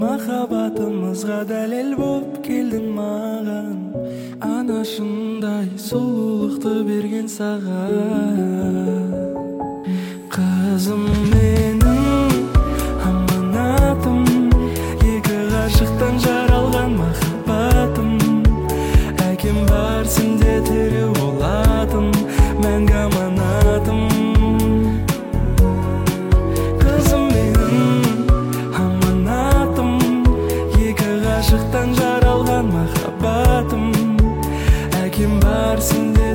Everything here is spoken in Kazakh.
Махаббатымызға дәлел боп келдің маған, анашындай сұлулықты берген саған. Қызым менің аманатым, екі ғашықтан жаралған махаббатым. Әкем бар сенде тірі болатын мәңгі аманатым. Қызым менің аманатым, екі ғашықтан жаралған махаббатым. Әкем бар сенде